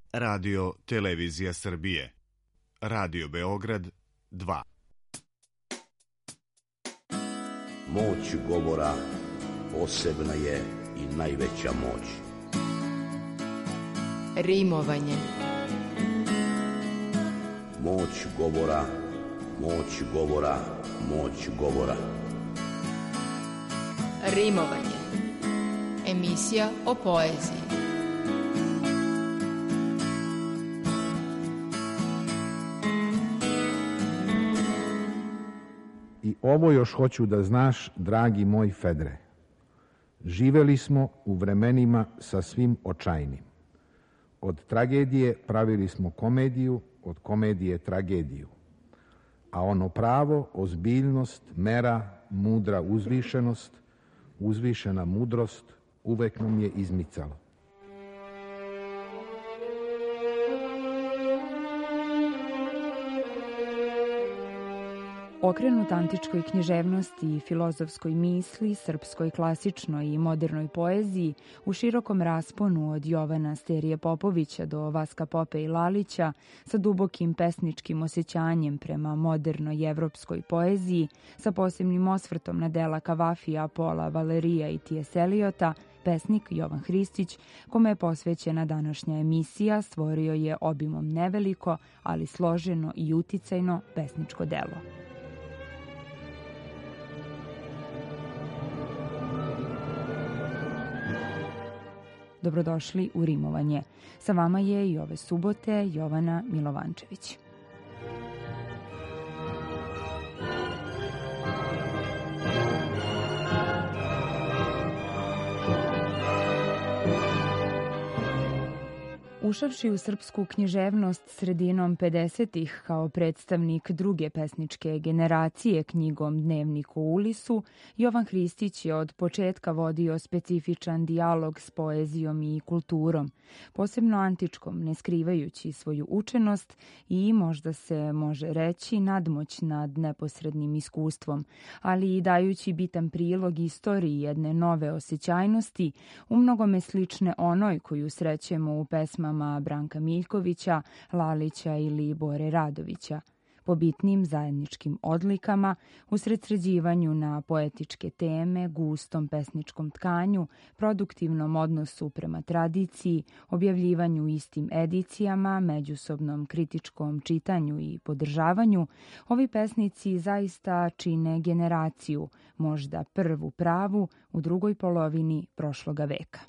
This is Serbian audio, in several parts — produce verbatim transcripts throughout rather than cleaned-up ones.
Radio Televizija Srbije. Radio Beograd dva. Moć govora posebna je i najveća moć. Rimovanje. Moć govora, moć govora, moć govora. Rimovanje. Emisija o poeziji. I ovo još hoću da znaš, dragi moj Fedre. Živeli smo u vremenima sa svim očajnim. Od tragedije pravili smo komediju, od komedije tragediju. A ono pravo, ozbiljnost, mera, mudra uzvišenost, uzvišena mudrost uvek nam je izmicalo. Okrenut antičkoj književnosti i filozofskoj misli, srpskoj klasičnoj i modernoj poeziji, u širokom rasponu od Jovana Sterije Popovića do Vaska Pope i Lalića, sa dubokim pesničkim osjećanjem prema modernoj evropskoj poeziji, sa posebnim osvrtom na dela Kavafija, Pola, Valerija i T S. Eliota, pesnik Jovan Hristić, kome je posvećena današnja emisija, stvorio je obimom neveliko, ali složeno i uticajno pesničko delo. Dobrodošli u Rimovanje. Sa vama je i ove subote Jovana Milovančević. Ušavši u srpsku književnost sredinom pedesetih kao predstavnik druge pesničke generacije knjigom Dnevnik u Ulisu, Jovan Hristić je od početka vodio specifičan dijalog s poezijom i kulturom, posebno antičkom, ne skrivajući svoju učenost i, možda se može reći, nadmoć nad neposrednim iskustvom, ali i dajući bitan prilog istoriji jedne nove osjećajnosti, umnogome slične onoj koju srećemo u pesmama Branka Miljkovića, Lalića ili Bore Radovića, po bitnim zajedničkim odlikama, usredsređivanju na poetičke teme, gustom pesničkom tkanju, produktivnom odnosu prema tradiciji, objavljivanju istim edicijama, međusobnom kritičkom čitanju i podržavanju, ovi pesnici zaista čine generaciju, možda prvu pravu u drugoj polovini prošloga veka.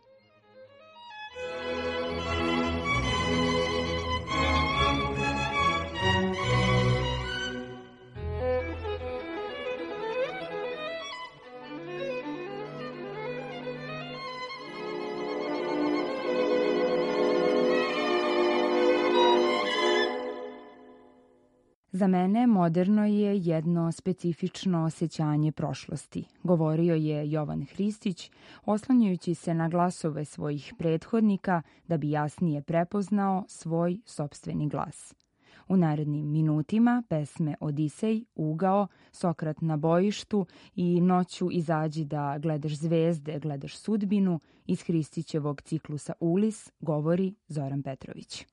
Za mene moderno je jedno specifično osjećanje prošlosti, govorio je Jovan Hristić, oslanjajući se na glasove svojih prethodnika da bi jasnije prepoznao svoj sopstveni glas. U narednim minutima pesme Odisej, Ugao, Sokrat na bojištu i Noću izađi da gledaš zvezde, gledaš sudbinu iz Hristićevog ciklusa Ulis govori Zoran Petrović.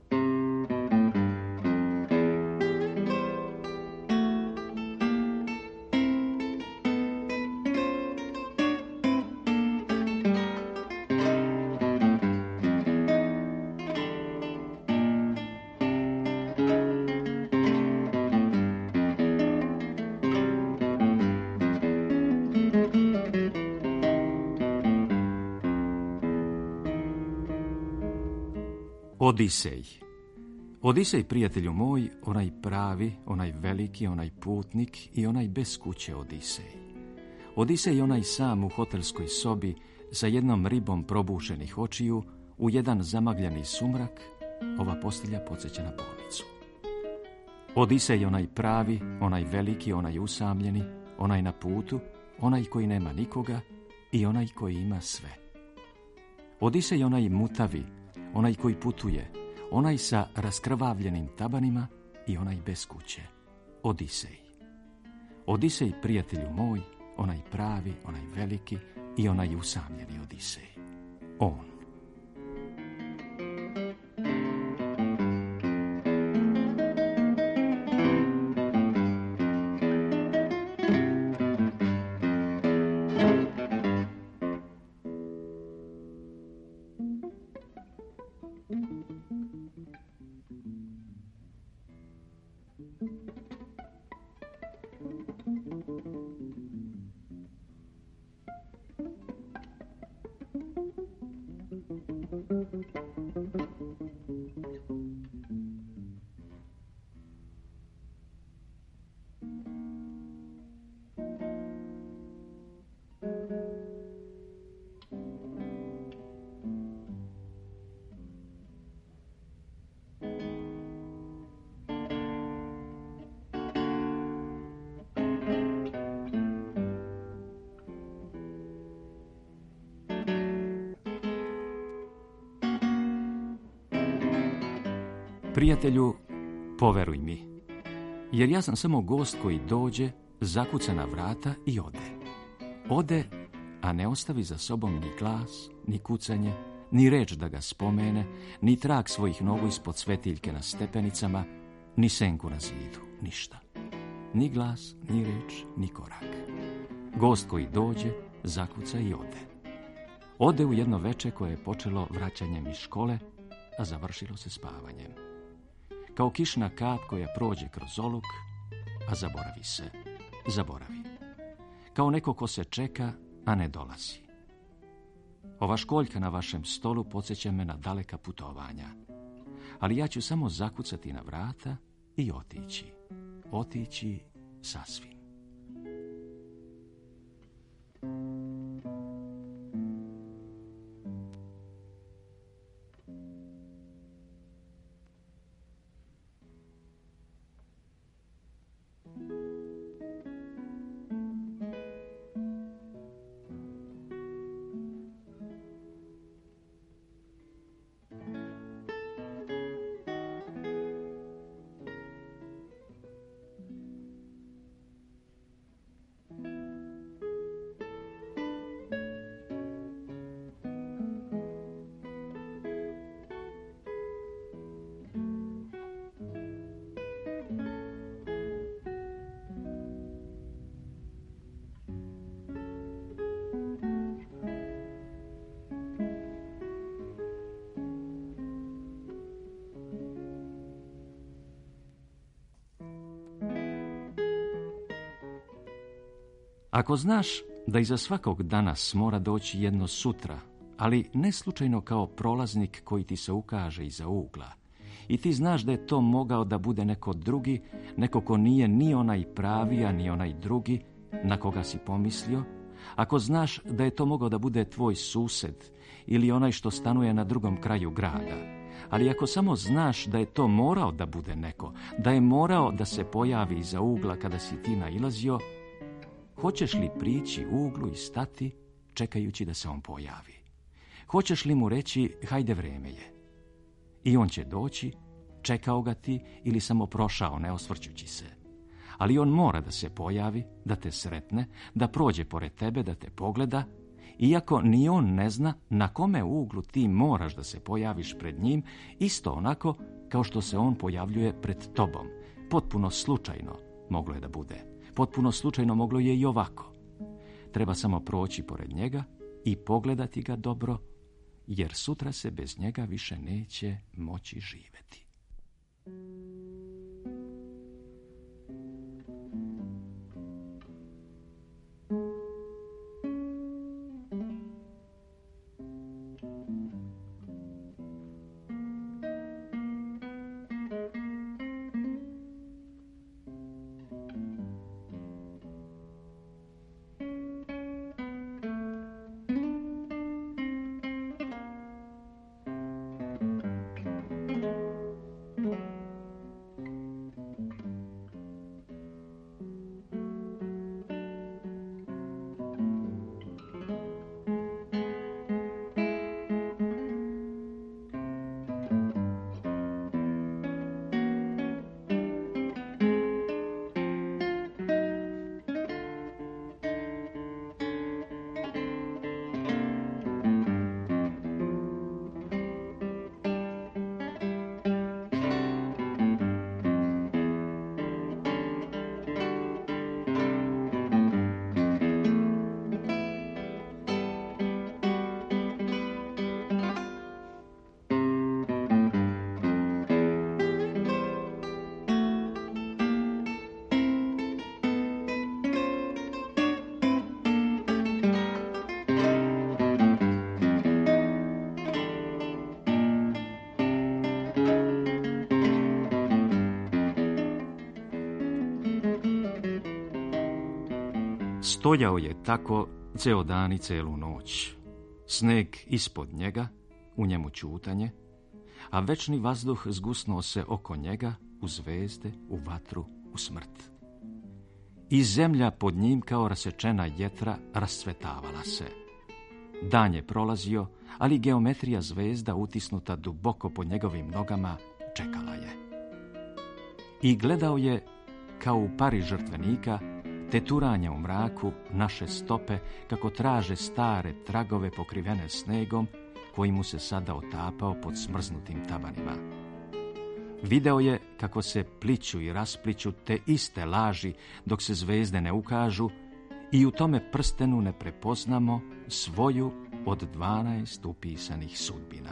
Odisej. Odisej, prijatelju moj, onaj pravi, onaj veliki, onaj putnik i onaj bez kuće Odisej. Odisej onaj sam u hotelskoj sobi sa jednom ribom probušenih očiju u jedan zamagljeni sumrak, ova postelja podsjeća na bolnicu. Odisej onaj pravi, onaj veliki, onaj usamljeni, onaj na putu, onaj koji nema nikoga i onaj koji ima sve. Odisej onaj mutavi, onaj koji putuje, onaj sa raskrvavljenim tabanima i onaj bez kuće. Odisej. Odisej, prijatelju moj, onaj pravi, onaj veliki i onaj usamljeni Odisej. On. Prijatelju, poveruj mi, jer ja sam samo gost koji dođe, zakuca na vrata i ode. Ode, a ne ostavi za sobom ni glas, ni kucanje, ni reč da ga spomene, ni trag svojih nogu ispod svetiljke na stepenicama, ni senku na zidu, ništa. Ni glas, ni reč, ni korak. Gost koji dođe, zakuca i ode. Ode u jedno veče koje je počelo vraćanjem iz škole, a završilo se spavanjem. Kao kišna kap koja prođe kroz oluk, a zaboravi se, zaboravi. Kao neko ko se čeka, a ne dolazi. Ova školjka na vašem stolu podsjeća me na daleka putovanja, ali ja ću samo zakucati na vrata i otići. Otići sasvim. Ako znaš da iza svakog danas mora doći jedno sutra, ali ne slučajno kao prolaznik koji ti se ukaže iza ugla, i ti znaš da je to mogao da bude neko drugi, neko ko nije ni onaj pravi, a ni onaj drugi na koga si pomislio, ako znaš da je to mogao da bude tvoj sused ili onaj što stanuje na drugom kraju grada, ali ako samo znaš da je to morao da bude neko, da je morao da se pojavi iza ugla kada si ti nailazio, hoćeš li prići uglu i stati, čekajući da se on pojavi? Hoćeš li mu reći, hajde, vreme je? I on će doći, čekao ga ti ili samo prošao, ne osvrćući se. Ali on mora da se pojavi, da te sretne, da prođe pored tebe, da te pogleda, iako ni on ne zna na kome uglu ti moraš da se pojaviš pred njim, isto onako kao što se on pojavljuje pred tobom. Potpuno slučajno moglo je da bude. Potpuno slučajno moglo je i ovako. Treba samo proći pored njega i pogledati ga dobro, jer sutra se bez njega više neće moći živjeti. Stojao je tako ceo dan i celu noć. Sneg ispod njega, u njemu ćutanje, a večni vazduh zgusnuo se oko njega, u zvezde, u vatru, u smrt. I zemlja pod njim kao rasečena jetra rascvetavala se. Dan je prolazio, ali geometrija zvezda utisnuta duboko pod njegovim nogama čekala je. I gledao je, kao u pari žrtvenika, te turanja u mraku naše stope kako traže stare tragove pokrivene snegom koji mu se sada otapao pod smrznutim tabanima. Video je kako se pliću i raspliću te iste laži dok se zvezde ne ukažu i u tome prstenu ne prepoznamo svoju od dvanaest upisanih sudbina.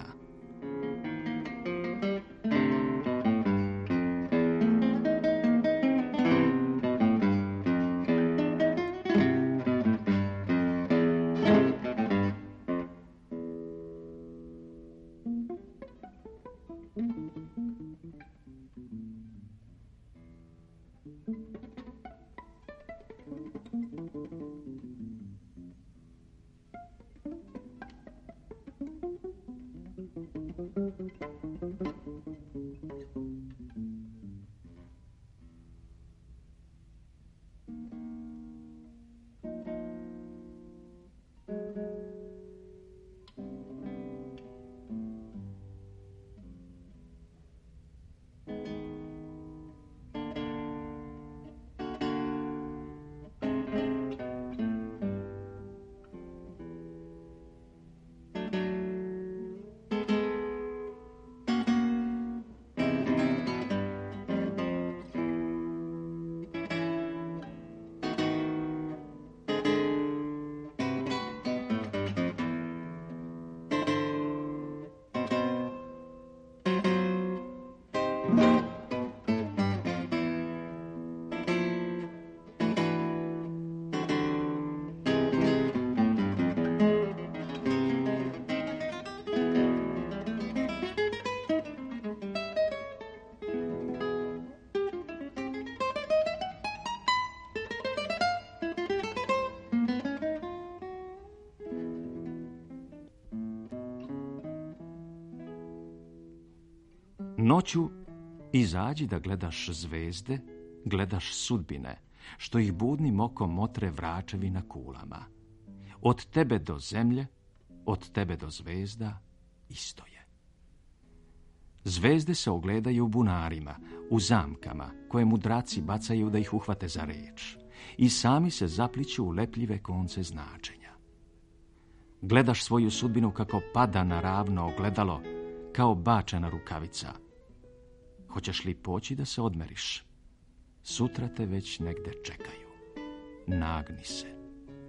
Noću izađi da gledaš zvezde, gledaš sudbine, što ih budnim okom motre vračevi na kulama. Od tebe do zemlje, od tebe do zvezda, isto je. Zvezde se ogledaju u bunarima, u zamkama, koje mudraci bacaju da ih uhvate za reč, i sami se zapliću u lepljive konce značenja. Gledaš svoju sudbinu kako pada na ravno ogledalo, kao bačena rukavica. Hoćeš li poći da se odmeriš? Sutra te već negde čekaju. Nagni se.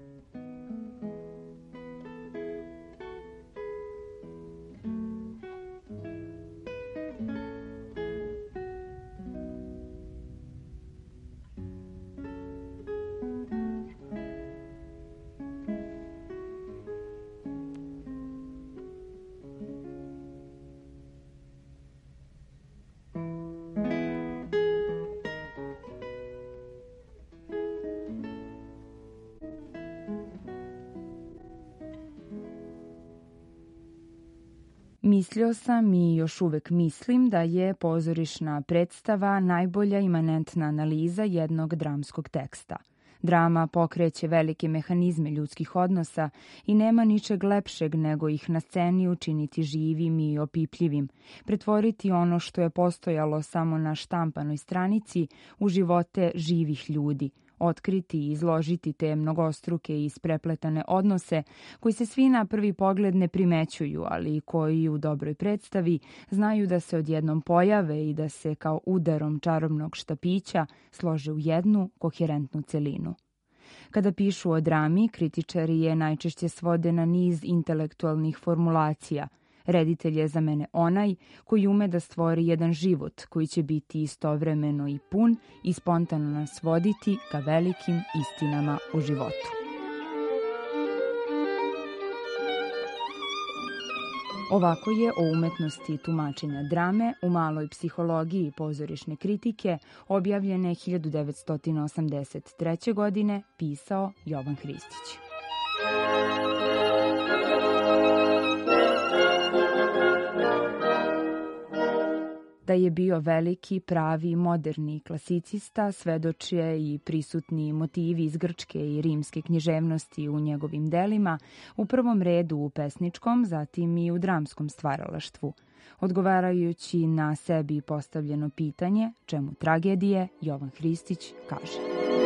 Mislio sam i još uvek mislim da je pozorišna predstava najbolja imanentna analiza jednog dramskog teksta. Drama pokreće velike mehanizme ljudskih odnosa i nema ničeg lepšeg nego ih na sceni učiniti živim i opipljivim, pretvoriti ono što je postojalo samo na štampanoj stranici u živote živih ljudi, otkriti i izložiti te mnogostruke i isprepletane odnose koji se svi na prvi pogled ne primećuju, ali koji u dobroj predstavi znaju da se odjednom pojave i da se kao udarom čarobnog štapića slože u jednu koherentnu celinu. Kada pišu o drami, kritičari je najčešće svode na niz intelektualnih formulacija. Reditelj je za mene onaj koji ume da stvori jedan život koji će biti istovremeno i pun i spontano nas voditi ka velikim istinama u životu. Ovako je o umetnosti tumačenja drame u maloj psihologiji pozorišne kritike objavljene hiljadu devetsto osamdeset treće. godine pisao Jovan Hristić. Da je bio veliki, pravi, moderni klasicista, svedoče i prisutni motivi iz grčke i rimske književnosti u njegovim delima, u prvom redu u pesničkom, zatim i u dramskom stvaralaštvu. Odgovarajući na sebi postavljeno pitanje čemu tragedije, Jovan Hristić kaže: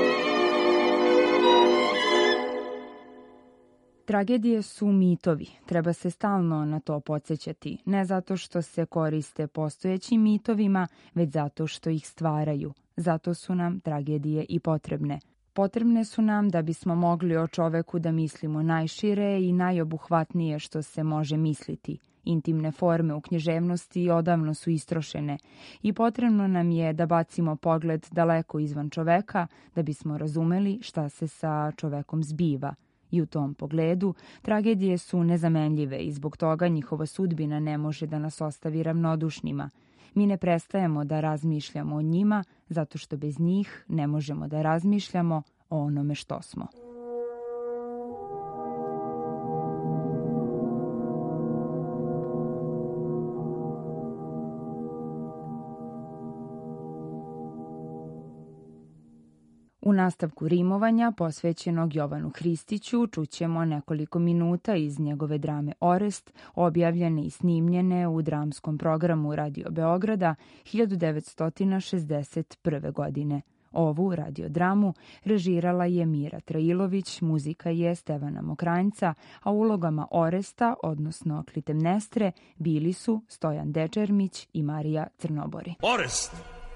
Tragedije su mitovi, treba se stalno na to podsjećati, ne zato što se koriste postojećim mitovima, već zato što ih stvaraju. Zato su nam tragedije i potrebne. Potrebne su nam da bismo mogli o čoveku da mislimo najšire i najobuhvatnije što se može misliti. Intimne forme u književnosti odavno su istrošene i potrebno nam je da bacimo pogled daleko izvan čoveka da bismo razumeli šta se sa čovekom zbiva. I u tom pogledu tragedije su nezamenljive i zbog toga njihova sudbina ne može da nas ostavi ravnodušnima. Mi ne prestajemo da razmišljamo o njima zato što bez njih ne možemo da razmišljamo o onome što smo. U nastavku rimovanja posvećenog Jovanu Hristiću čućemo nekoliko minuta iz njegove drame Orest, objavljene i snimljene u dramskom programu Radio Beograda hiljadu devetsto šezdeset prve. godine. Ovu radiodramu režirala je Mira Trailović, muzika je Stevana Mokranjca, a ulogama Oresta, odnosno Klitemnestre, bili su Stojan Dečermić i Marija Crnobori. Orest!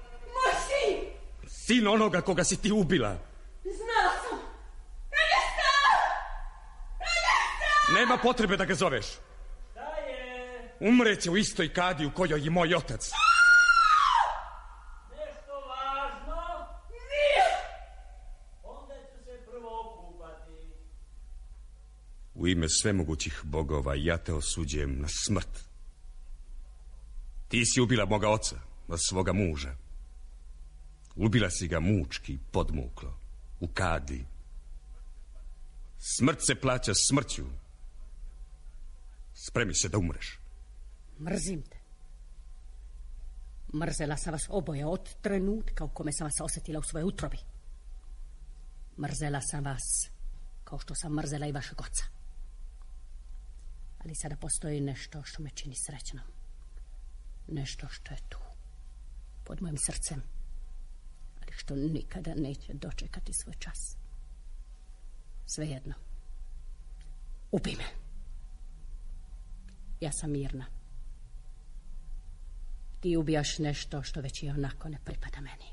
Sin onoga koga si ti ubila. Znala sam. Radesta! Radesta! Nema potrebe da ga zoveš. Šta je? Umreće u istoj kadi u kojoj je moj otac. Nešto važno? Nije! Onda ću se prvo okupati. U ime svemogućih bogova ja te osuđujem na smrt. Ti si ubila moga oca, svoga muža. Ubila si ga mučki, podmuklo, u kadi. Smrt se plaća smrću. Spremi se da umreš. Mrzim te. Mrzela sam vas oboje od trenutka u kome sam vas osjetila u svojoj utrobi. Mrzela sam vas kao što sam mrzela i vašeg oca. Ali sada postoji nešto što me čini srećnom. Nešto što je tu, pod mojim srcem, ali što nikada neće dočekati svoj čas. Svejedno. Ubij me. Ja sam mirna. Ti ubijaš nešto što već i onako ne pripada meni.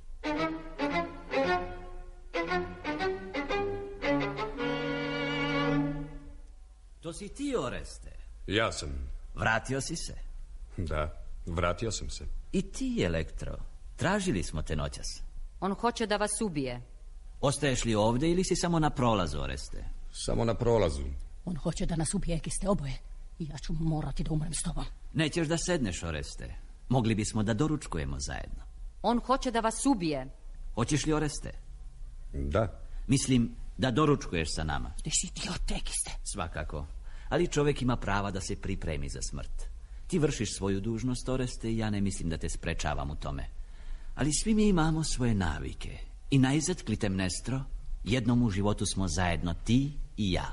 To si ti, Oreste? Ja sam. Vratio si se? Da, vratio sam se. I ti, Elektro. Tražili smo te noćas. On hoće da vas ubije. Ostaješ li ovdje ili si samo na prolazu, Oreste? Samo na prolazu. On hoće da nas ubije, ste oboje. I ja ću morati da umrem s tobom. Nećeš da sedneš, Oreste. Mogli bismo da doručkujemo zajedno. On hoće da vas ubije. Hoćeš li, Oreste? Da. Mislim da doručkuješ sa nama. Ti si idiotek, ste. Svakako. Ali čovjek ima prava da se pripremi za smrt. Ti vršiš svoju dužnost, Oreste, i ja ne mislim da te sprečavam u tome. Ali svi mi imamo svoje navike. I najzad, Klitemnestro, jednom u životu smo zajedno ti i ja.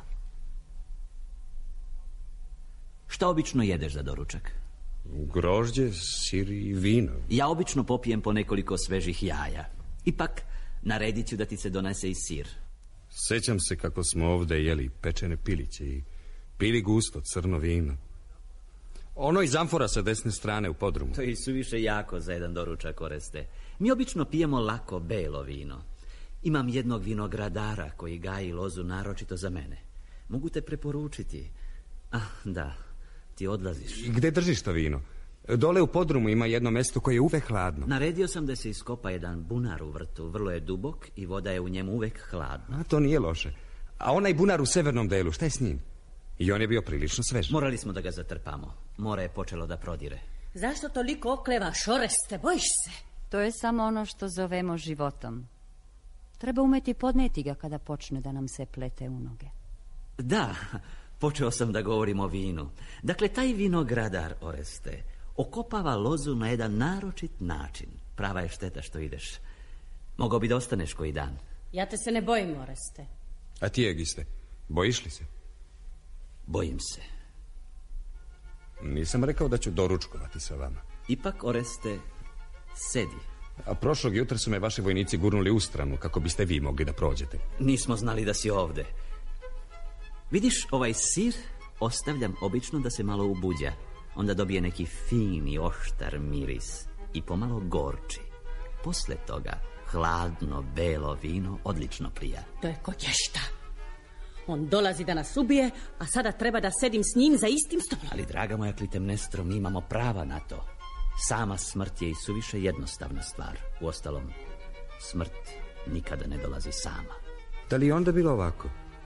Šta obično jedeš za doručak? Grožđe, sir i vino. Ja obično popijem po nekoliko svežih jaja. Ipak, naredit ću da ti se donese i sir. Sjećam se kako smo ovdje jeli pečene piliće i pili gusto crno vino. Ono iz amfora sa desne strane u podrumu. To je suviše jako za jedan doručak, Oreste. Mi obično pijemo lako belo vino. Imam jednog vinogradara koji gaji lozu naročito za mene. Mogu te preporučiti. Ah, da, ti odlaziš. I gde držiš to vino? Dole u podrumu ima jedno mesto koje je uvek hladno. Naredio sam da se iskopa jedan bunar u vrtu. Vrlo je dubok i voda je u njemu uvek hladna. A to nije loše. A onaj bunar u severnom delu, šta je s njim? I on je bio prilično svež. Morali smo da ga zatrpamo. More je počelo da prodire. Zašto toliko oklevaš, Oreste? Bojiš se? To je samo ono što zovemo životom. Treba umeti podneti ga kada počne da nam se plete u noge. Da, počeo sam da govorim o vinu. Dakle, taj vinogradar, Oreste, okopava lozu na jedan naročit način. Prava je šteta što ideš. Mogao bi da ostaneš koji dan. Ja te se ne bojim, Oreste. A ti, Egiste, bojiš li se? Bojim se. Nisam rekao da ću doručkovati sa vama. Ipak, Oreste, sedi. A prošlog jutra su me vaši vojnici gurnuli u stranu kako biste vi mogli da prođete. Nismo znali da si ovde. Vidiš, ovaj sir ostavljam obično da se malo ubuđa. Onda dobije neki fini, oštar miris i pomalo gorči. Posle toga, hladno, belo vino odlično prija. To je kod ješta. On dolazi da nas ubije, a sada treba da sedim s njim za istim stolom. Ali, draga moja Klitemnestro, mi imamo prava na to. Sama smrt je i suviše jednostavna stvar. Uostalom, smrt nikada ne dolazi sama. Da li je onda bilo ovako?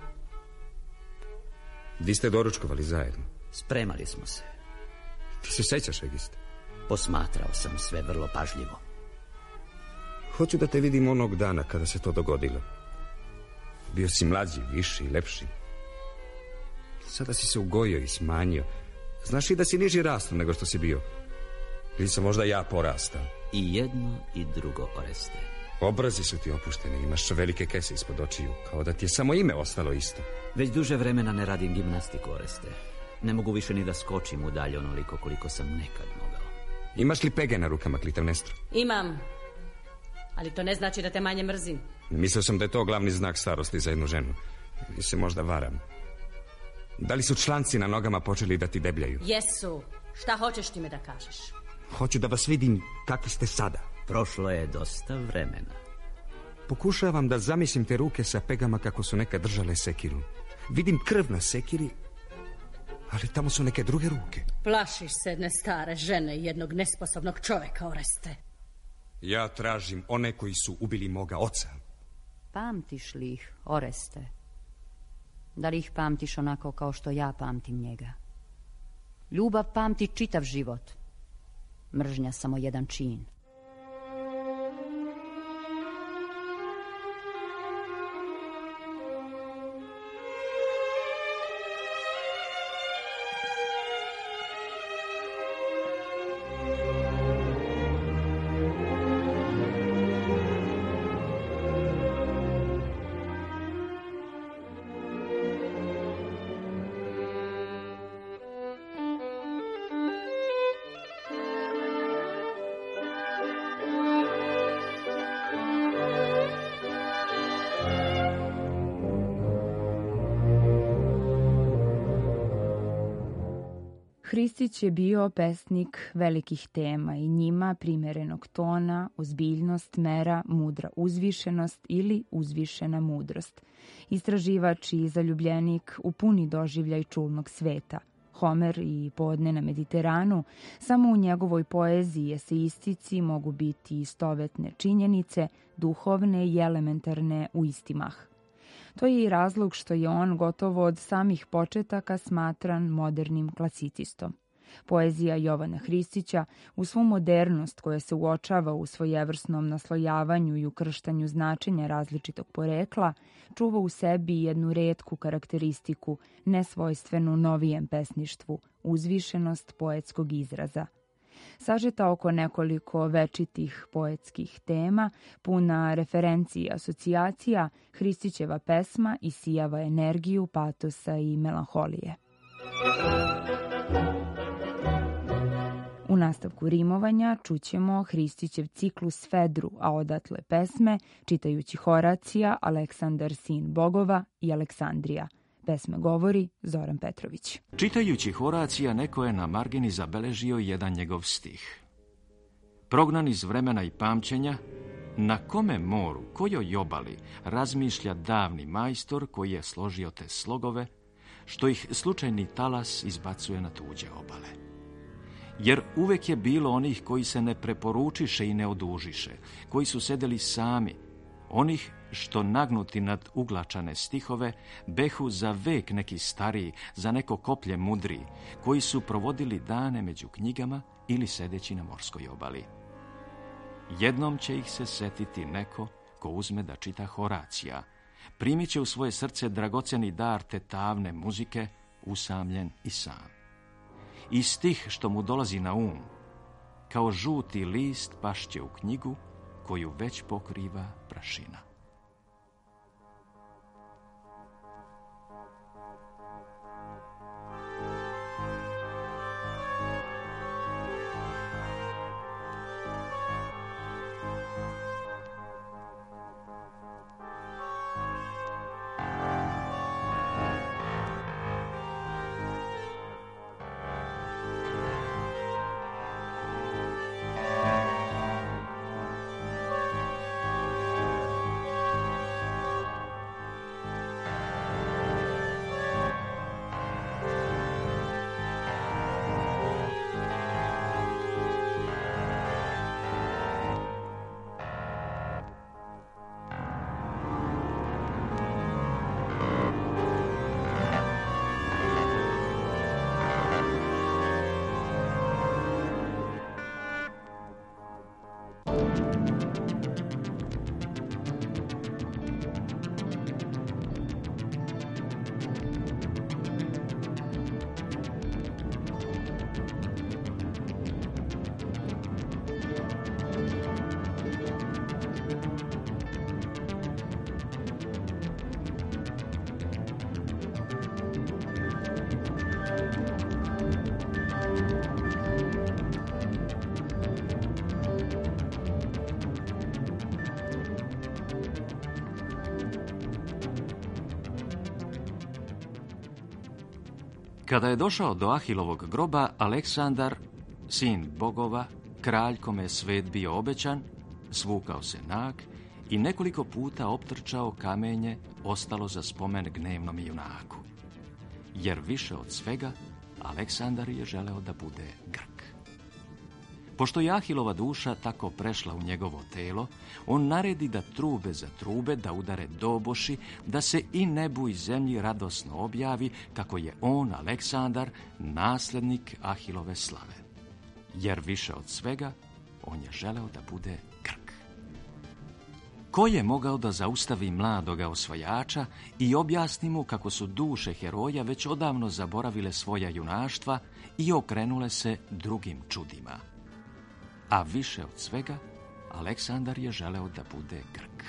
Vi ste doručkovali zajedno? Spremali smo se. Ti se sećaš, Egiste? Posmatrao sam sve vrlo pažljivo. Hoću da te vidim onog dana kada se to dogodilo. Bio si mlađi, viši, lepši. Sada si se ugojio i smanjio. Znaš i da si niži rastom nego što si bio. Ili sam možda ja porastao? I jedno i drugo, Oreste. Obrazi su ti opušteni, imaš velike kese ispod očiju, kao da ti je samo ime ostalo isto. Već duže vremena ne radim gimnastiku, Oreste. Ne mogu više ni da skočim u dalje onoliko koliko sam nekad mogao. Imaš li pege na rukama, Klitemnestro? Imam, ali to ne znači da te manje mrzim. Mislio sam da je to glavni znak starosti za jednu ženu. I se možda varam. Da li su članci na nogama počeli da ti debljaju? Jesu. Šta hoćeš ti me da kažeš? Hoću da vas vidim kakvi ste sada. Prošlo je dosta vremena. Pokušavam da zamislim te ruke sa pegama kako su nekad držale sekiru. Vidim krv na sekiri, ali tamo su neke druge ruke. Plašiš se jedne stare žene i jednog nesposobnog čoveka, Oreste. Ja tražim one koji su ubili moga oca. Pamtiš li ih, Oreste? Da li ih pamtiš onako kao što ja pamtim njega? Ljubav pamti čitav život. Mržnja samo jedan čin. Hristić je bio pesnik velikih tema i njima primerenog tona, ozbiljnost, mera, mudra uzvišenost ili uzvišena mudrost. Istraživač i zaljubljenik u puni doživljaj čulnog sveta. Homer i Podne na Mediteranu, samo u njegovoj poeziji eseistici mogu biti istovetne činjenice, duhovne i elementarne u isti mah. To je i razlog što je on gotovo od samih početaka smatran modernim klasicistom. Poezija Jovana Hristića, u svu modernost koja se uočava u svojevrsnom naslojavanju i ukrštanju značenja različitog porekla, čuva u sebi jednu retku karakteristiku, nesvojstvenu novijem pesništvu, uzvišenost poetskog izraza. Sažeta oko nekoliko večitih poetskih tema, puna referencija i asocijacija, Hristićeva pesma isijava energiju, patosa i melanholije. U nastavku rimovanja čućemo Hristićev ciklus Fedru, a odatle pesme, čitajući Horacija, Aleksandar sin bogova i Aleksandrija. Pesme govori Zoran Petrović. Čitajući Horacija, neko je na margini zabeležio jedan njegov stih. Prognan iz vremena i pamćenja, na kome moru, kojoj obali, razmišlja davni majstor koji je složio te slogove, što ih slučajni talas izbacuje na tuđe obale. Jer uvek je bilo onih koji se ne preporučiše i ne odužiše, koji su sedeli sami, onih što nagnuti nad uglačane stihove behu za vek neki stariji, za neko koplje mudriji, koji su provodili dane među knjigama ili sedeći na morskoj obali. Jednom će ih se setiti neko ko uzme da čita Horacija, primit će u svoje srce dragoceni dar te tavne muzike, usamljen i sam. I stih što mu dolazi na um, kao žuti list pašće u knjigu koju već pokriva prašina. Kada je došao do Ahilovog groba, Aleksandar, sin bogova, kralj kome je svet bio obećan, svukao se nag i nekoliko puta optrčao kamenje ostalo za spomen gnevnom junaku. Jer više od svega, Aleksandar je želeo da bude Grk. Pošto je Ahilova duša tako prešla u njegovo telo, on naredi da trube za trube, da udare doboši, da se i nebu i zemlji radosno objavi kako je on, Aleksandar, nasljednik Ahilove slave. Jer više od svega, on je želeo da bude Grk. Ko je mogao da zaustavi mladoga osvajača i objasni mu kako su duše heroja već odavno zaboravile svoja junaštva i okrenule se drugim čudima? A više od svega, Aleksandar je želeo da bude Grk.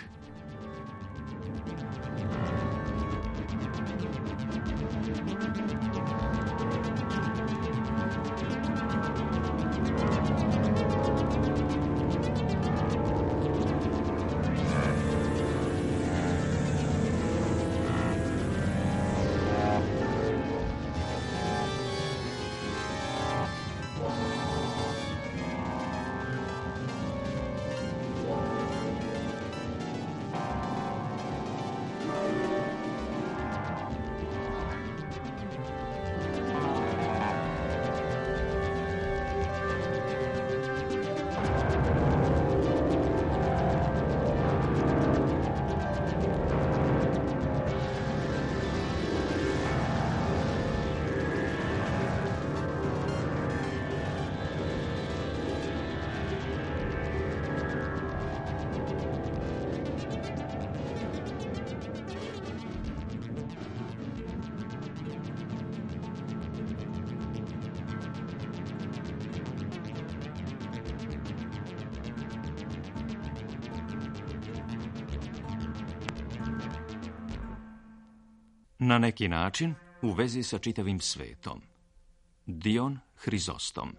Na neki način u vezi sa čitavim svetom. Dion Hrizostom.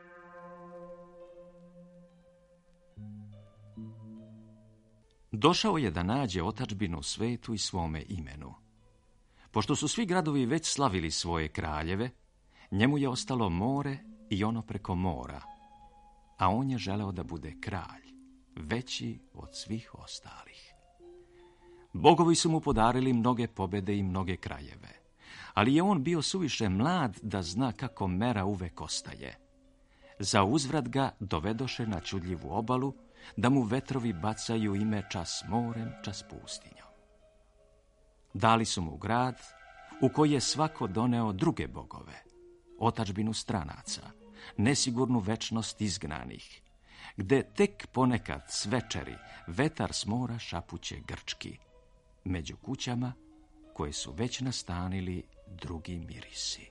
Došao je da nađe otadžbinu svetu i svome imenu. Pošto su svi gradovi već slavili svoje kraljeve, njemu je ostalo more i ono preko mora, a on je želeo da bude kralj, veći od svih ostalih. Bogovi su mu podarili mnoge pobjede i mnoge krajeve, ali je on bio suviše mlad da zna kako mera uvek ostaje. Za uzvrat ga dovedoše na čudljivu obalu, da mu vetrovi bacaju ime čas morem, čas pustinjom. Dali su mu grad u koji je svako doneo druge bogove, otadžbinu stranaca, nesigurnu večnost izgnanih, gde tek ponekad s večeri vetar s mora šapuće grčki, među kućama koje su već nastanili drugi mirisi.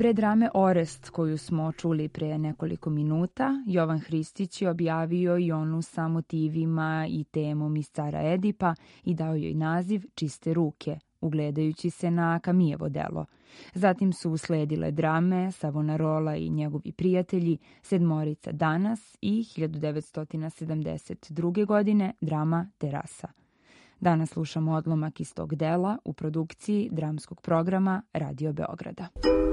Pre drame Orest, koju smo čuli pre nekoliko minuta, Jovan Hristić je objavio i onu sa motivima i temom iz Cara Edipa i dao joj naziv Čiste ruke, ugledajući se na Kamijevo delo. Zatim su usledile drame Savonarola i njegovi prijatelji, Sedmorica danas i hiljadu devetsto sedamdeset druge. godine drama Terasa. Danas slušamo odlomak iz tog dela u produkciji dramskog programa Radio Beograda.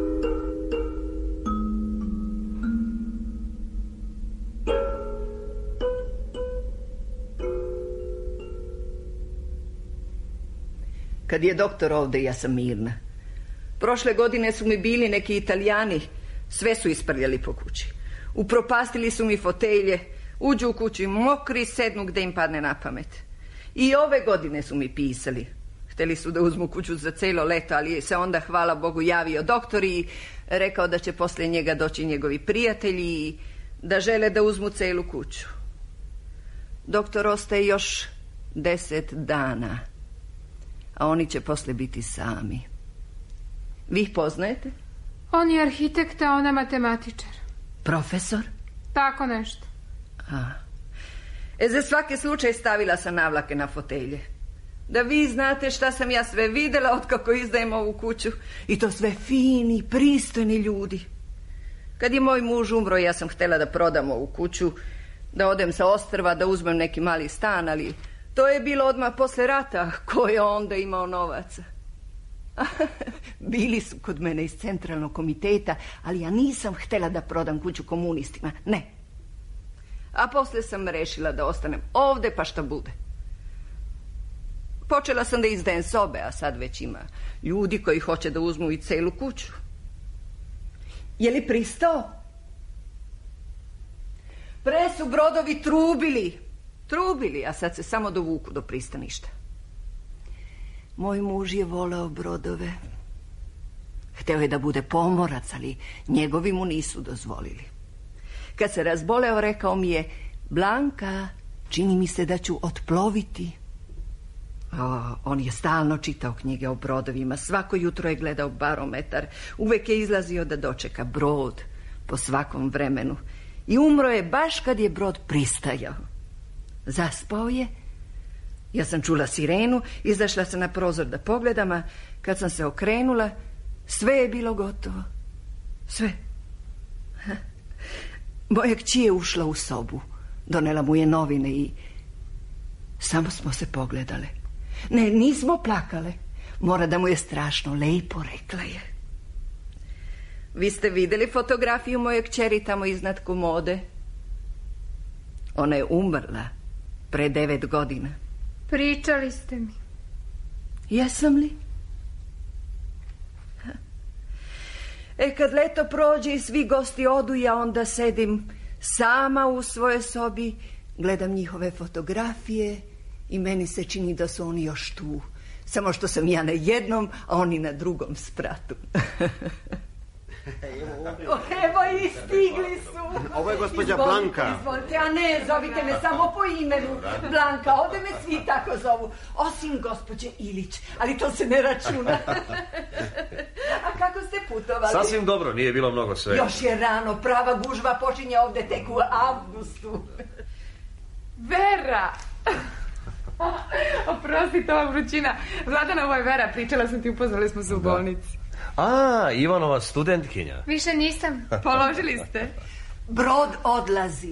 Kad je doktor ovde, ja sam mirna. Prošle godine su mi bili neki Italijani, sve su isprljali po kući. Upropastili su mi fotelje, uđu u kući mokri, sednu gde im padne na pamet. I ove godine su mi pisali. Hteli su da uzmu kuću za celo leto, ali se onda, hvala Bogu, javio doktor i rekao da će posle njega doći njegovi prijatelji i da žele da uzmu celu kuću. Doktor ostaje još deset dana, a oni će posle biti sami. Vi ih poznajete? On je arhitekt, a ona matematičar. Profesor? Tako nešto. A. E, za svaki slučaj stavila sam navlake na fotelje. Da vi znate šta sam ja sve videla otkako izdajem ovu kuću. I to sve fini, pristojni ljudi. Kad je moj muž umro, ja sam htjela da prodam ovu kuću, da odem sa ostrva, da uzmem neki mali stan, ali to je bilo odmah posle rata, ko je onda imao novaca. Bili su kod mene iz centralnog komiteta, ali ja nisam htjela da prodam kuću komunistima, ne. A posle sam rešila da ostanem ovde, pa šta bude. Počela sam da izdajem sobe, a sad već ima ljudi koji hoće da uzmu i celu kuću. Je li pristao? Pre su brodovi trubili, trubili, a sad se samo dovuku do pristaništa. Moj muž je voleo brodove. Hteo je da bude pomorac, ali njegovi mu nisu dozvolili. Kad se razboleo, rekao mi je: Blanka, čini mi se da ću otploviti. O, on je stalno čitao knjige o brodovima, svako jutro je gledao barometar, uvek je izlazio da dočeka brod po svakom vremenu. I umro je baš kad je brod pristajao. Zaspao je. Ja sam čula sirenu, izašla sam na prozor da pogledam, a kad sam se okrenula, sve je bilo gotovo. Sve. Moja kći je ušla u sobu, donela mu je novine i samo smo se pogledale. Ne, nismo plakale. Mora da mu je strašno lepo, rekla je. Vi ste videli fotografiju moje kćeri tamo iznad komode? Ona je umrla pre devet godina. Pričali ste mi. Jesam li? E, kad leto prođe i svi gosti odu, ja onda sedim sama u svojoj sobi, gledam njihove fotografije i meni se čini da su oni još tu. Samo što sam ja na jednom, a oni na drugom spratu. Evo i stigli su. Ovo je gospođa Blanka. Izvolite, a ne, zovite me samo po imenu. Blanka, ovde me svi tako zovu. Osim gospođe Ilić, ali to se ne računa. A kako ste putovali? Sasvim dobro, nije bilo mnogo svega. Još je rano, prava gužva počinje ovde tek u avgustu. Vera! Oprosti, ova vrućina. Zlatana, ovo je Vera, pričala sam ti, upoznali smo se u bolnici. A, Ivanova studentkinja. Više nisam, položili ste. Brod odlazi.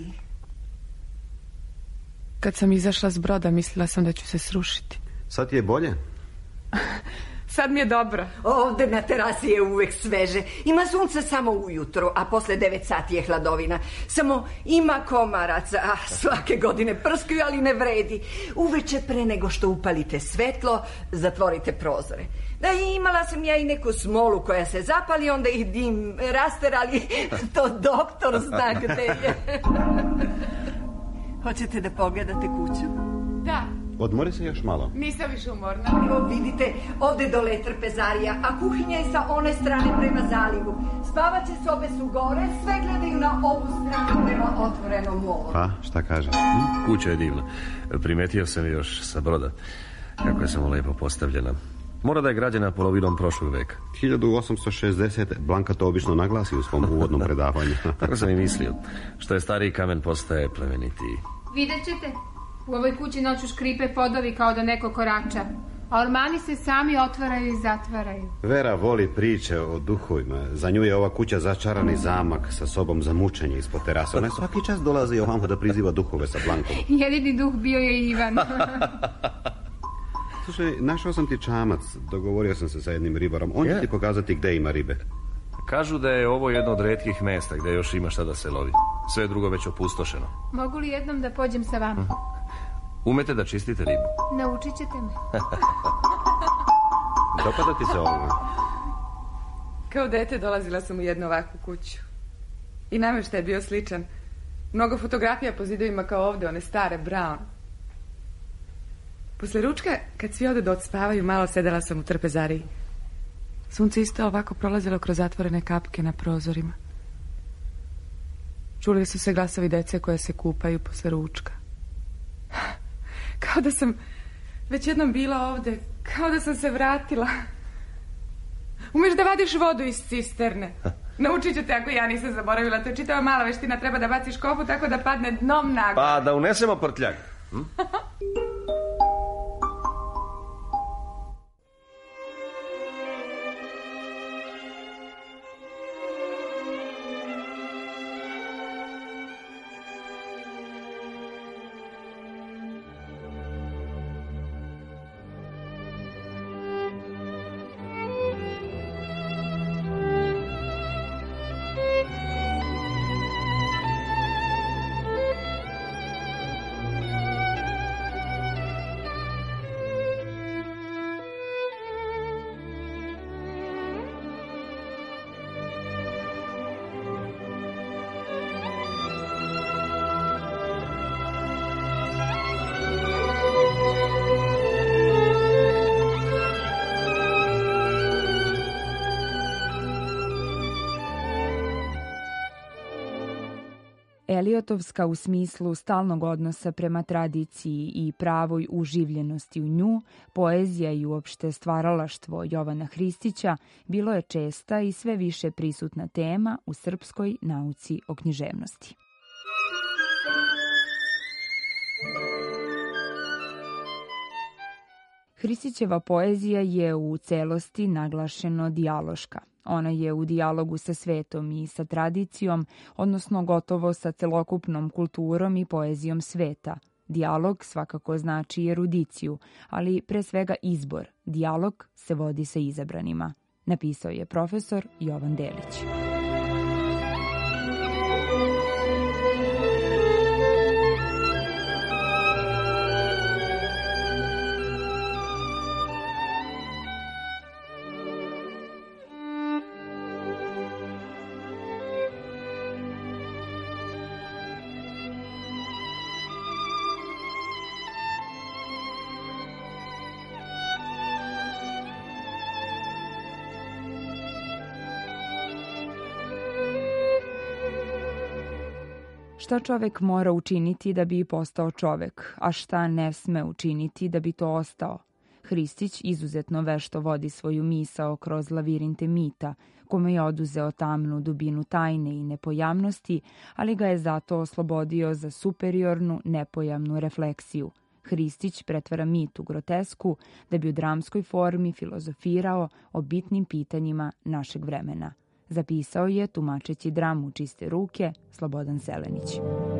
Kad sam izašla s broda, mislila sam da ću se srušiti. Sad ti je bolje? Sad mi je dobro. Ovde na terasi je uvek sveže. Ima sunce samo ujutro, a posle devet sati je hladovina. Samo ima komaraca, a svake godine prskaju, ali ne vredi. Uveče pre nego što upalite svetlo, zatvorite prozore. Da, imala sam ja i neku smolu koja se zapali, onda ih dim rasterali. To doktor zna gde je. Hoćete da pogledate kuću? Da. Odmori se još malo. Nisam više umorna. Evo vidite, ovde dole trpezarija, a kuhinja je sa one strane prema zalivu. Spavaće sobe su gore, sve gledaju na ovu stranu prema otvorenom moru. Pa, šta kaže? Hm? Kuća je divna. Primetio sam još sa broda. Kako je samo lepo postavljena. Mora da je građena polovinom prošlog veka. hiljadu osamsto šezdeset. Blanka to obično naglasi u svom uvodnom predavanju. Tako sam i mislio. Što je stariji kamen postaje plemenitiji. Vidjet ćete, u ovoj kući noću škripe podovi kao da neko korača, a ormani se sami otvaraju i zatvaraju. Vera voli priče o duhovima. Za nju je ova kuća začarani zamak sa sobom za mučenje ispod terasa. Ona svaki čas dolazi ovamo da priziva duhove sa Blankom. Jedini duh bio je Ivan. Slušaj, našao sam ti čamac. Dogovorio sam se sa jednim ribarom. On će ti pokazati gde ima ribe. Kažu da je ovo jedno od retkih mesta gde još ima šta da se lovi. Sve je drugo već opustošeno. Mogu li jednom da pođem sa vama? Umete da čistite ribu? Naučit ćete me. Dopada ti se ovo? Kao dete dolazila sam u jednu ovakvu kuću. I namještaj je bio sličan. Mnogo fotografija po zidovima kao ovde, one stare, brown. Posle ručka, kad svi ode da odspavaju, malo sedela sam u trpezariji. Sunce isto ovako prolazilo kroz zatvorene kapke na prozorima. Čuli su se glasovi dece koje se kupaju posle ručka. Kao da sam već jednom bila ovde, kao da sam se vratila. Umeš da vadiš vodu iz cisterne? Naučit ću te ako ja nisam zaboravila. To je čitava mala veština, treba da baciš kopu tako da padne dnom naglo. Pa da unesemo prtljak. Hm? Eliotovska u smislu stalnog odnosa prema tradiciji i pravoj uživljenosti u nju, poezija i uopšte stvaralaštvo Jovana Hristića bilo je česta i sve više prisutna tema u srpskoj nauci o književnosti. Hristićeva poezija je u celosti naglašeno dijaloška. Ona je u dijalogu sa svetom i sa tradicijom, odnosno gotovo sa celokupnom kulturom i poezijom sveta. Dijalog svakako znači erudiciju, ali pre svega izbor. Dijalog se vodi sa izabranima. Napisao je profesor Jovan Delić. Šta čovek mora učiniti da bi postao čovek, a šta ne sme učiniti da bi to ostao? Hristić izuzetno vešto vodi svoju misao kroz lavirinte mita, kome je oduzeo tamnu dubinu tajne i nepojamnosti, ali ga je zato oslobodio za superiornu, nepojamnu refleksiju. Hristić pretvara mit u grotesku da bi u dramskoj formi filozofirao o bitnim pitanjima našeg vremena. Zapisao je, tumačeći dramu Čiste ruke, Slobodan Selenić.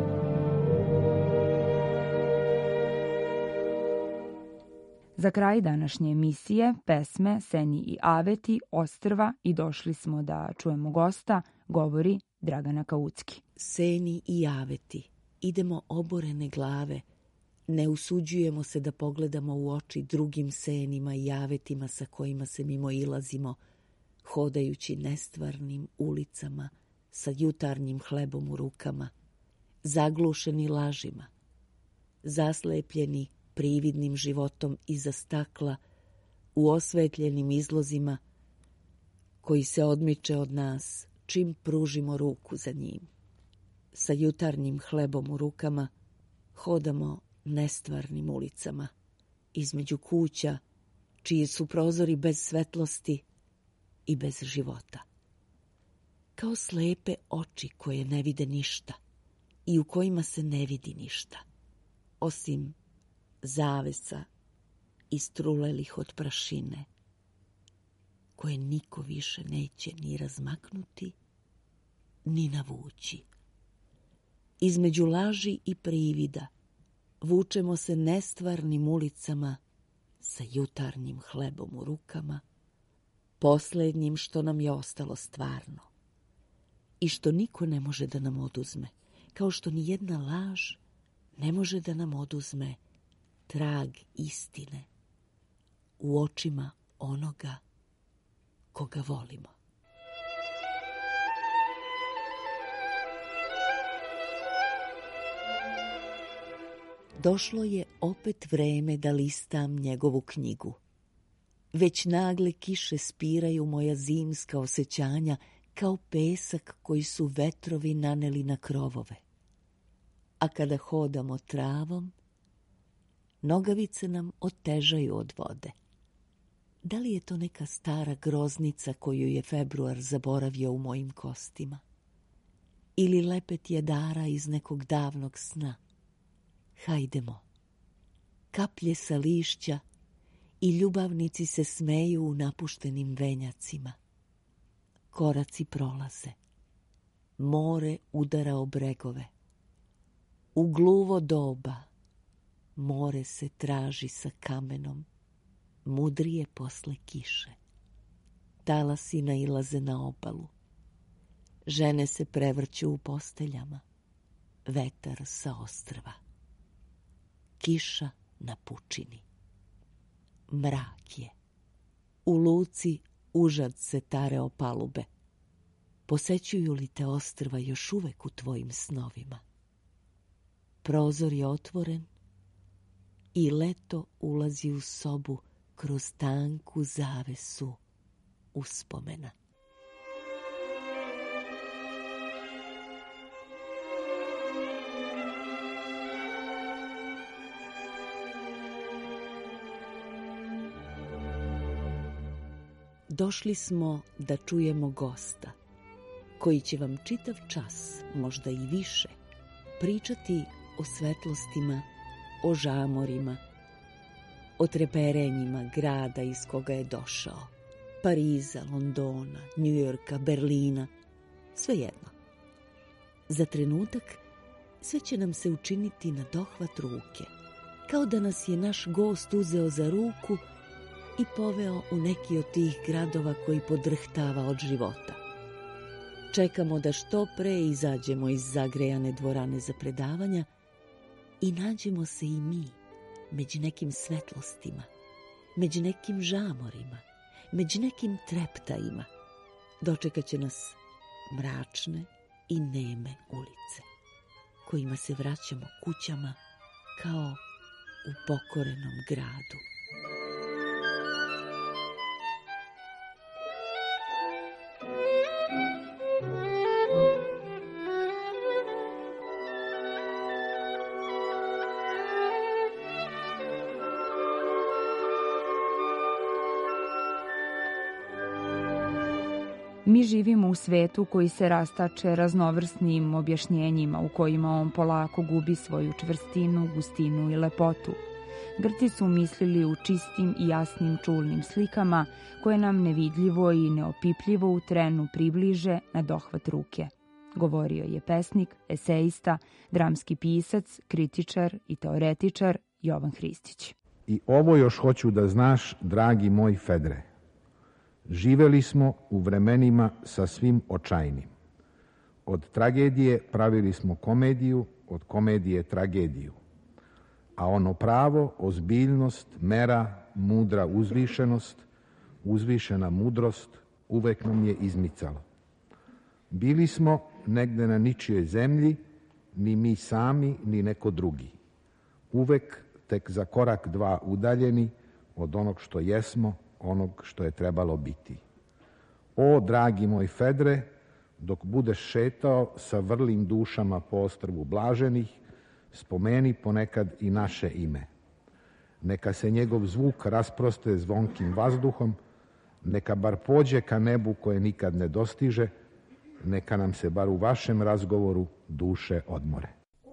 Za kraj današnje emisije pesme Seni i Aveti, Ostrva i Došli smo da čujemo gosta, govori Dragana Kaucki. Seni i Aveti, idemo oborene glave, ne usuđujemo se da pogledamo u oči drugim senima i avetima sa kojima se mimo ilazimo, hodajući nestvarnim ulicama sa jutarnjim hlebom u rukama, zaglušeni lažima, zaslepljeni prividnim životom iza stakla u osvetljenim izlozima koji se odmiče od nas čim pružimo ruku za njim. Sa jutarnjim hlebom u rukama hodamo nestvarnim ulicama, između kuća čiji su prozori bez svetlosti i bez života. Kao slepe oči koje ne vide ništa i u kojima se ne vidi ništa, osim zavesa istrulelih od prašine, koje niko više neće ni razmaknuti, ni navući. Između laži i privida vučemo se nestvarnim ulicama sa jutarnjim hlebom u rukama, posljednjim što nam je ostalo stvarno i što niko ne može da nam oduzme, kao što ni jedna laž ne može da nam oduzme trag istine u očima onoga koga volimo. Došlo je opet vreme da listam njegovu knjigu. Već nagle kiše spiraju moja zimska osjećanja kao pesak koji su vetrovi naneli na krovove. A kada hodamo travom, nogavice nam otežaju od vode. Da li je to neka stara groznica koju je februar zaboravio u mojim kostima? Ili lepet jedara iz nekog davnog sna? Hajdemo. Kaplje sa lišća i ljubavnici se smeju u napuštenim venjacima. Koraci prolaze. More udara o bregove. U gluvo doba more se traži sa kamenom, mudrije posle kiše. Talasi nailaze na obalu. Žene se prevrću u posteljama. Vetar sa ostrva. Kiša na pučini. Mrak je. U luci užad se tare o palube. Posećuju li te ostrva još uvek u tvojim snovima? Prozor je otvoren i leto ulazi u sobu kroz tanku zavesu uspomena. Došli smo da čujemo gosta, koji će vam čitav čas, možda i više, pričati o svetlostima, o žamorima, o treperenjima grada iz koga je došao, Pariza, Londona, Njujorka, Berlina, svejedno. Za trenutak sve će nam se učiniti na dohvat ruke, kao da nas je naš gost uzeo za ruku i poveo u neki od tih gradova koji podrhtava od života. Čekamo da što pre izađemo iz zagrejane dvorane za predavanja i nađemo se i mi među nekim svetlostima, među nekim žamorima, među nekim treptajima. Dočekat će nas mračne i neme ulice, kojima se vraćamo kućama kao u pokorenom gradu. Mi živimo u svetu koji se rastače raznovrsnim objašnjenjima u kojima on polako gubi svoju čvrstinu, gustinu i lepotu. Grci su mislili u čistim i jasnim čulnim slikama koje nam nevidljivo i neopipljivo u trenu približe na dohvat ruke. Govorio je pesnik, esejista, dramski pisac, kritičar i teoretičar Jovan Hristić. I ovo još hoću da znaš, dragi moj Fedre. Živeli smo u vremenima sa svim očajnim. Od tragedije pravili smo komediju, od komedije tragediju. A ono pravo, ozbiljnost, mera, mudra uzvišenost, uzvišena mudrost uvek nam je izmicalo. Bili smo negde na ničijoj zemlji, ni mi sami, ni neko drugi. Uvek tek za korak dva udaljeni od onog što jesmo, onog što je trebalo biti. O, dragi moj Fedre, dok budeš šetao sa vrlim dušama po ostrvu blaženih, spomeni ponekad i naše ime. Neka se njegov zvuk rasproste zvonkim vazduhom, neka bar pođe ka nebu koje nikad ne dostiže, neka nam se bar u vašem razgovoru duše odmore.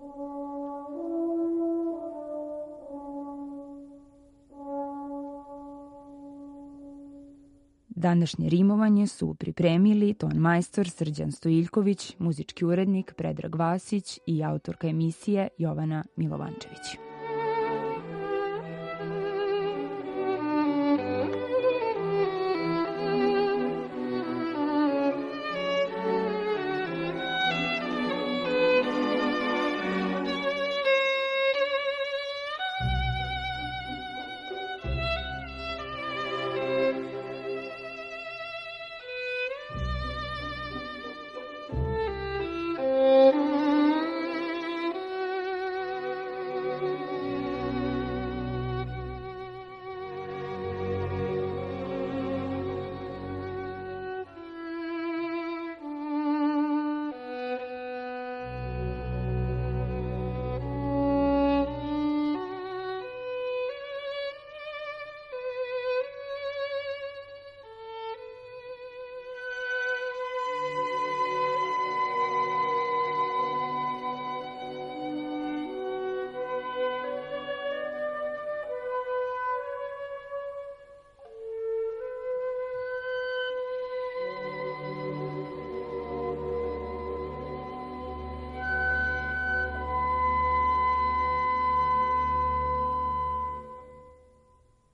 Današnje rimovanje su pripremili ton majstor Srđan Stojiljković, muzički urednik Predrag Vasić i autorka emisije Jovana Milovančević.